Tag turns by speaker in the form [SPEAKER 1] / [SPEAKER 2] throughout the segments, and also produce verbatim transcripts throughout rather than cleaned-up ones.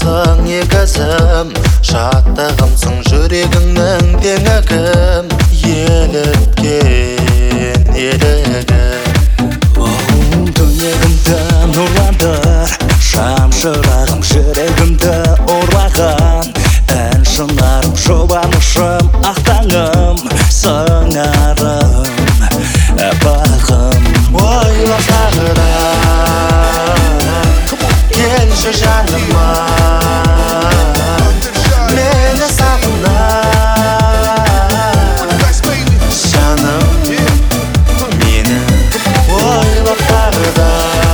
[SPEAKER 1] Жарықсың егізім, шаттығымсың жүрегіңнің теңігім, еліткен елігім.
[SPEAKER 2] Түнегімді нұрландыр, шам шырағым жүрегімді ұрлаған. Ән шынарым, жұбанышым, ақтаңым, сыңарым, апағым.
[SPEAKER 1] Ойлап тағыда келші жаныма, мені сағына жаным, мені ойлап тағыда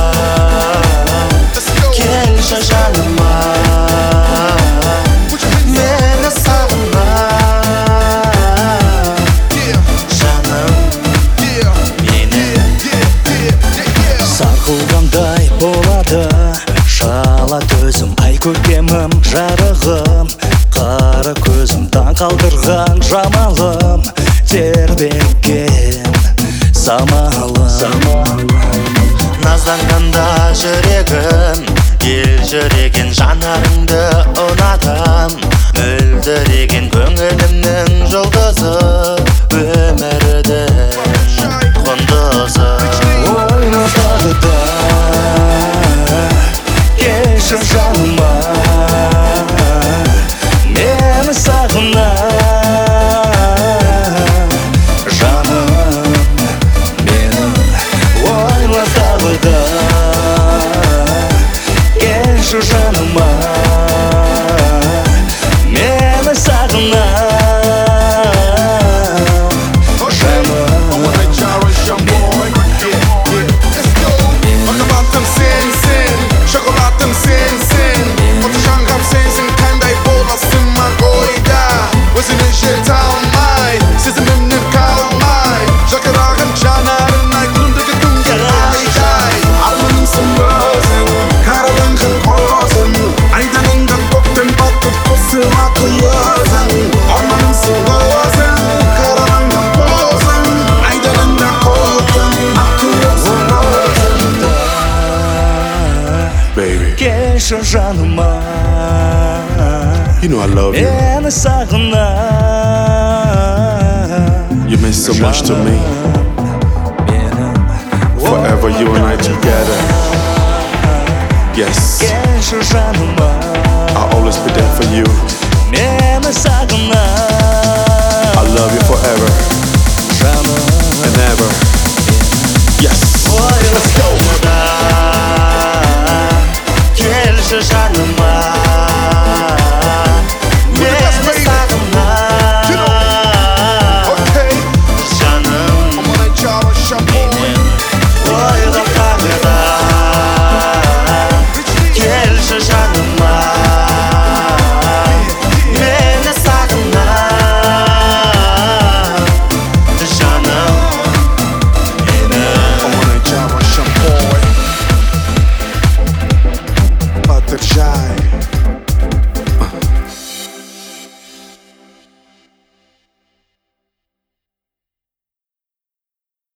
[SPEAKER 1] келші жаныма, мені сағына жаным, мені.
[SPEAKER 2] Сарқылғандай болады шала төзім, ай көркемім, жарығым, қара көзім, таң қалдырған жамалым, тербеткен самалым.
[SPEAKER 1] Назданғанда жүрегім, ел жүреген жанарыңды ұнатам, мөлдіреген көңілімнің жұлдызы, өмірдің құндызы.
[SPEAKER 2] Ойлап тағыда келші жаныма, мені сағына жаным, менің. Ойлап тағыда келші жаныма, мені сағына
[SPEAKER 3] өзіңе жете алмай, сезімімнен қалмай, жақыраған жанарына күндігі күнге айдай. Арманымсың өзің, қараланған қозым, айданыңдан көктен бақыт қосылады өзің. Арманымсың өзің, қараланған қозым, айданыңдан көктен ақылымсың өзің. Baby,
[SPEAKER 2] келші жаныма,
[SPEAKER 3] you know I love you.
[SPEAKER 2] мені сағына.
[SPEAKER 3] You mean so much to me. Forever you and I together. Yes,
[SPEAKER 2] Келші жаныма,
[SPEAKER 3] I'll always be there for you.